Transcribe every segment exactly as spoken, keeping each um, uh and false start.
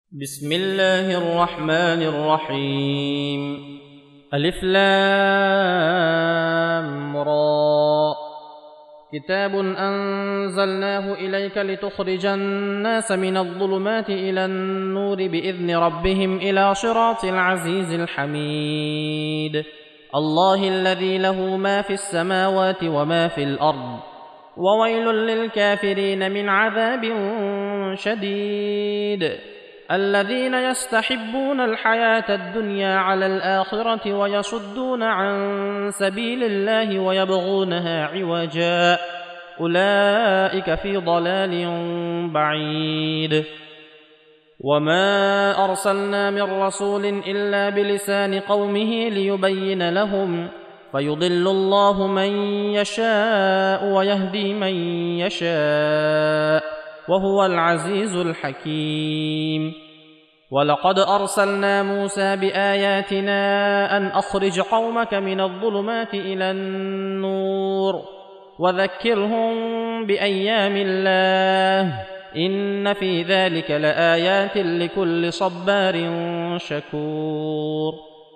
بسم الله الرحمن الرحيم. ألف لام را. كتاب أنزلناه إليك لتخرج الناس من الظلمات إلى النور بإذن ربهم إلى صراط العزيز الحميد. الله الذي له ما في السماوات وما في الأرض، وويل للكافرين من عذاب شديد. الذين يستحبون الحياة الدنيا على الآخرة ويصدون عن سبيل الله ويبغونها عوجا، أولئك في ضلال بعيد. وما أرسلنا من رسول إلا بلسان قومه ليبين لهم، فيضل الله من يشاء ويهدي من يشاء، وهو العزيز الحكيم. ولقد أرسلنا موسى بآياتنا أن أخرج قومك من الظلمات إلى النور وذكرهم بأيام الله، إن في ذلك لآيات لكل صبار شكور.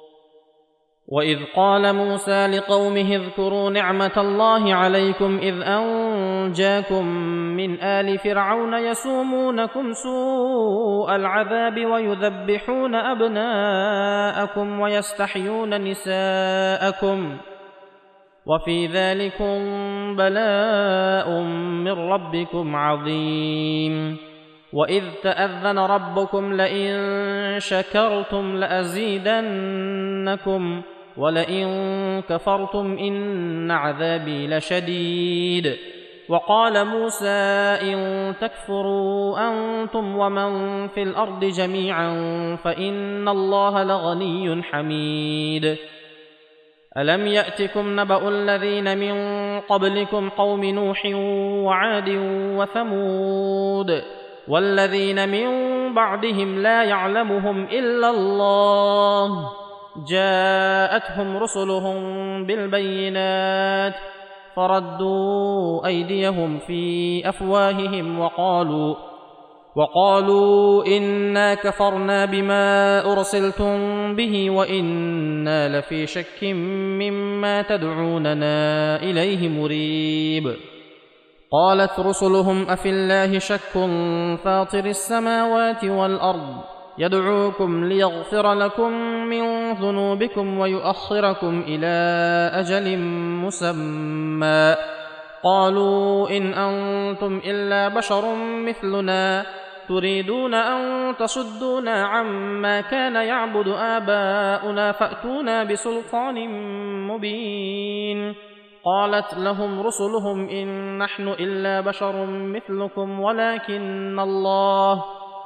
وإذ قال موسى لقومه اذكروا نعمة الله عليكم إذ أنجاكم من آل فرعون يسومونكم سوء العذاب ويذبحون أبناءكم ويستحيون نساءكم، وفي ذلكم بلاء من ربكم عظيم. وإذ تأذن ربكم لئن شكرتم لأزيدنكم ولئن كفرتم إن عذابي لشديد. وقال موسى إن تكفروا أنتم ومن في الأرض جميعا فإن الله لغني حميد. ألم يأتكم نبأ الذين من قبلكم قوم نوح وعاد وثمود والذين من بعدهم لا يعلمهم إلا الله، جاءتهم رسلهم بالبينات فردوا أيديهم في أفواههم وقالوا وقالوا إنا كفرنا بما أرسلتم به وإنا لفي شك مما تدعوننا إليه مريب. قالت رسلهم أفي الله شك فاطر السماوات والأرض يدعوكم ليغفر لكم من ذنوبكم ويؤخركم إلى أجل مسمى، قالوا إن أنتم إلا بشر مثلنا تريدون أن تصدونا عما كان يعبد آباؤنا فأتونا بسلطان مبين. قالت لهم رسلهم إن نحن إلا بشر مثلكم ولكن الله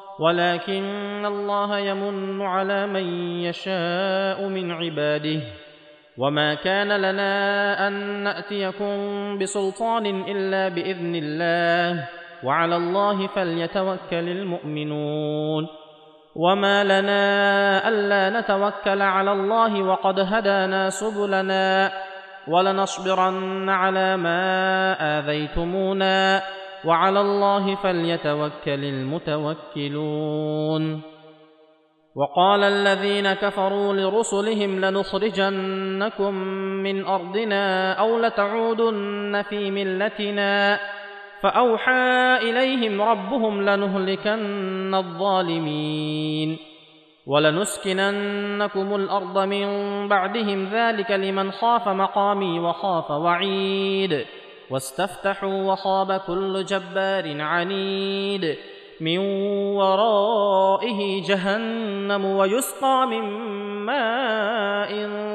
ولكن الله يمن على من يشاء من عباده، وما كان لنا أن نأتيكم بسلطان إلا بإذن الله، وعلى الله فليتوكل المؤمنون. وما لنا ألا نتوكل على الله وقد هدانا سبلنا ولنصبرن على ما آذيتمونا، وعلى الله فليتوكل المتوكلون. وقال الذين كفروا لرسلهم لنخرجنكم من أرضنا أو لتعودن في ملتنا، فأوحى إليهم ربهم لنهلكن الظالمين ولنسكننكم الأرض من بعدهم، ذلك لمن خاف مقامي وخاف وعيد. واستفتحوا وخاب كل جبار عنيد، من ورائه جهنم ويسقى من ماء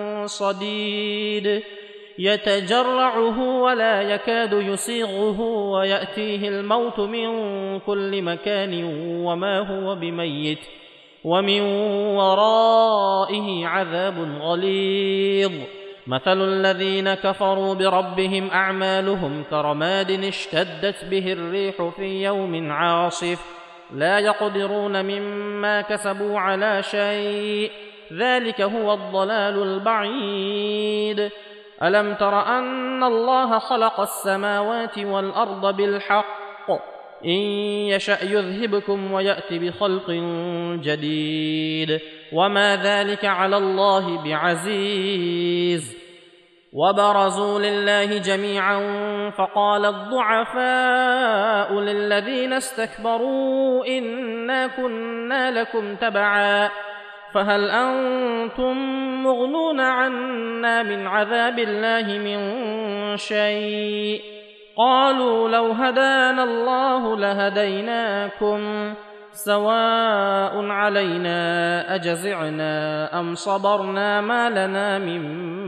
صديد يتجرعه ولا يكاد يسيغه ويأتيه الموت من كل مكان وما هو بميت، ومن ورائه عذاب غليظ. مثل الذين كفروا بربهم أعمالهم كرماد اشتدت به الريح في يوم عاصف لا يقدرون مما كسبوا على شيء، ذلك هو الضلال البعيد. ألم تر أن الله خلق السماوات والأرض بالحق إن يشأ يذهبكم ويأت بخلق جديد وما ذلك على الله بعزيز. وبرزوا لله جميعا فقال الضعفاء للذين استكبروا إنا كنا لكم تبعا فهل أنتم مغنون عنا من عذاب الله من شيء قالوا لو هدانا الله لهديناكم سواء علينا أجزعنا أم صبرنا ما لنا من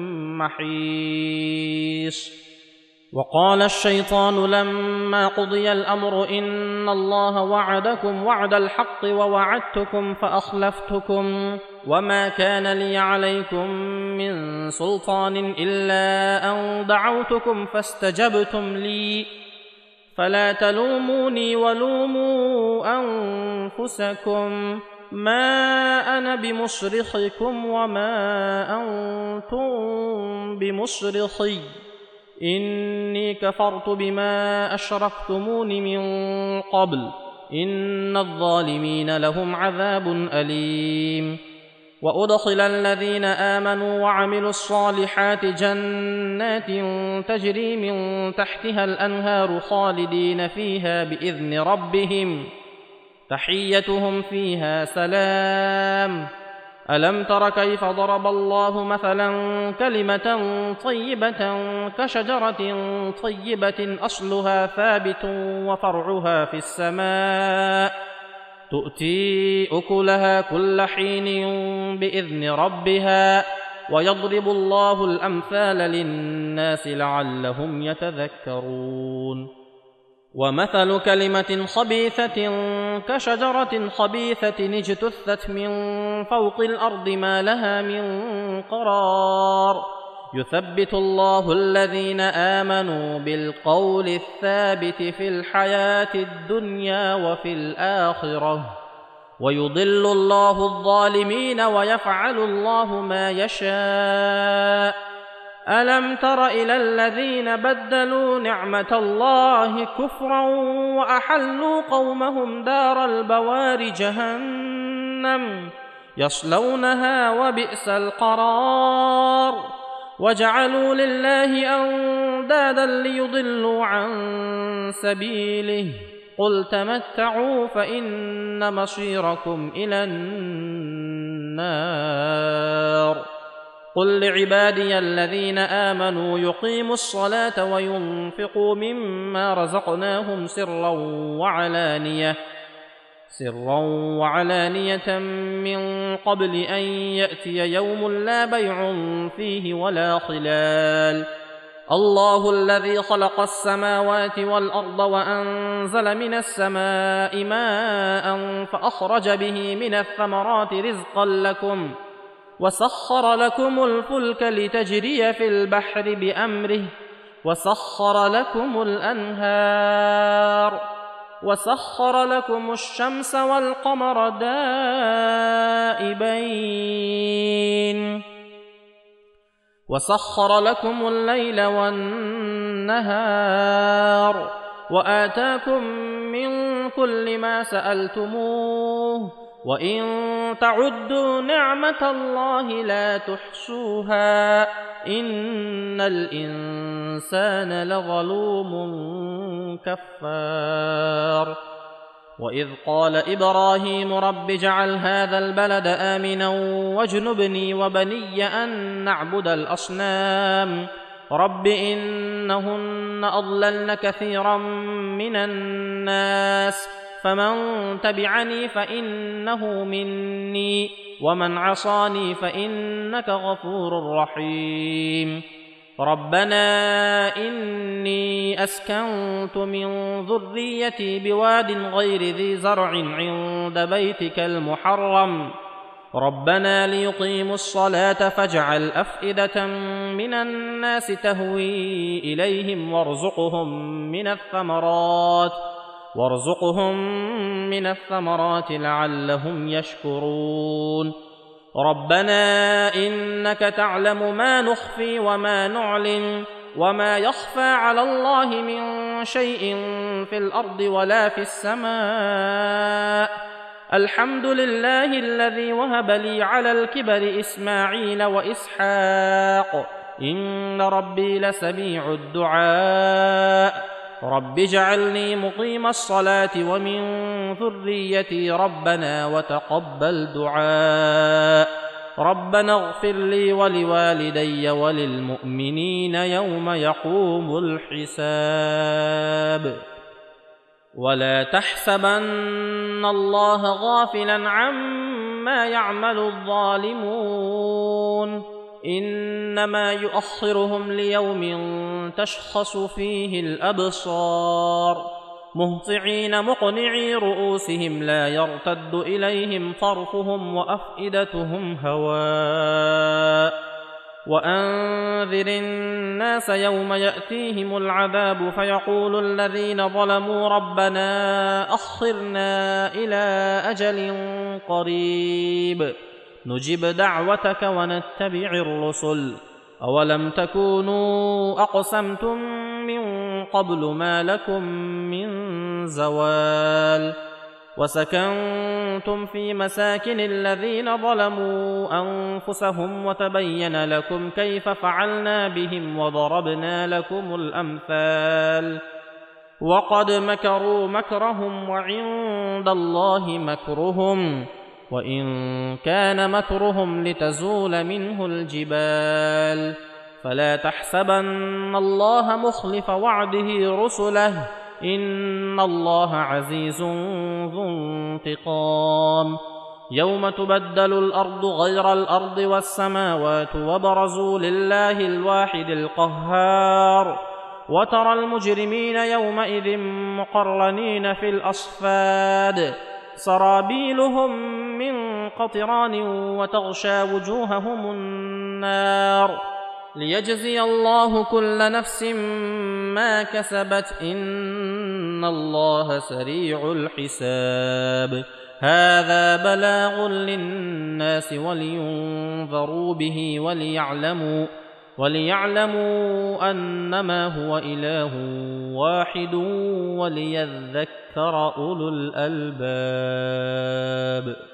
محيص. وقال الشيطان لما قضي الأمر إن الله وعدكم وعد الحق ووعدتكم فأخلفتكم وما كان لي عليكم من سلطان إلا أن دعوتكم فاستجبتم لي فلا تلوموني ولوموا أنفسكم ما أنا بمصرخكم وما أنتم بمصرخي إني كفرت بما أشركتمون من قبل إن الظالمين لهم عذاب أليم. وأدخل الذين آمنوا وعملوا الصالحات جنات تجري من تحتها الأنهار خالدين فيها بإذن ربهم تحيتهم فيها سلام. ألم تر كيف ضرب الله مثلا كلمة طيبة كشجرة طيبة أصلها ثابت وفرعها في السماء تؤتي أكلها كل حين بإذن ربها ويضرب الله الأمثال للناس لعلهم يتذكرون. ومثل كلمة خبيثة كشجرة خبيثة اجتثت من فوق الأرض ما لها من قرار يثبت الله الذين آمنوا بالقول الثابت في الحياة الدنيا وفي الآخرة ويضل الله الظالمين ويفعل الله ما يشاء. ألم تر إلى الذين بدلوا نعمة الله كفرا وأحلوا قومهم دار البوار جهنم يصلونها وبئس القرار وجعلوا لله أندادا ليضلوا عن سبيله قل تمتعوا فإن مصيركم إلى النار. قل لعبادي الذين آمنوا يقيموا الصلاة وينفقوا مما رزقناهم سرا وعلانية سرا وعلانية من قبل أن يأتي يوم لا بيع فيه ولا خلال. الله الذي خلق السماوات والأرض وأنزل من السماء ماء فأخرج به من الثمرات رزقا لكم وسخر لكم الفلك لتجري في البحر بأمره وسخر لكم الأنهار وسخر لكم الشمس والقمر دائبين وسخر لكم الليل والنهار وآتاكم من كل ما سألتموه وإن تعدوا نعمة الله لا تحصوها إن الإنسان لظلوم كفار. وإذ قال إبراهيم رب اجعل هذا البلد آمنا واجنبني وبني أن نعبد الأصنام رب إنهن أضللن كثيرا من الناس فمن تبعني فإنه مني ومن عصاني فإنك غفور رحيم. ربنا إني أسكنت من ذريتي بواد غير ذي زرع عند بيتك المحرم ربنا ليقيموا الصلاة فاجعل أفئدة من الناس تهوي إليهم وارزقهم من الثمرات وارزقهم من الثمرات لعلهم يشكرون. ربنا إنك تعلم ما نخفي وما نعلن وما يخفى على الله من شيء في الأرض ولا في السماء. الحمد لله الذي وهب لي على الكبر إسماعيل وإسحاق إن ربي لسميع الدعاء. رب اجعلني مقيم الصلاة ومن ذريتي ربنا وتقبل دعاء. ربنا اغفر لي ولوالدي وللمؤمنين يوم يقوم الحساب. ولا تحسبن الله غافلا عما يعمل الظالمون إنما يؤخرهم ليوم تشخص فيه الأبصار مهطعين مقنعي رؤوسهم لا يرتد إليهم طرفهم وأفئدتهم هواء. وأنذر الناس يوم يأتيهم العذاب فيقول الذين ظلموا ربنا أخرنا إلى أجل قريب نجب دعوتك ونتبع الرسل أولم تكونوا أقسمتم من قبل ما لكم من زوال. وسكنتم في مساكن الذين ظلموا أنفسهم وتبين لكم كيف فعلنا بهم وضربنا لكم الأمثال. وقد مكروا مكرهم وعند الله مكرهم وإن كان مكرهم لتزول منه الجبال. فلا تحسبن الله مخلف وعده رسله إن الله عزيز ذو انتقام. يوم تبدل الأرض غير الأرض والسماوات وبرزوا لله الواحد القهار. وترى المجرمين يومئذ مقرنين في الأصفاد سرابيلهم من قطران وتغشى وجوههم النار ليجزي الله كل نفس ما كسبت إن الله سريع الحساب. هذا بلاغ للناس ولينذروا به وليعلموا وليعلموا أنما هو إله واحد وليذكر أولو الألباب.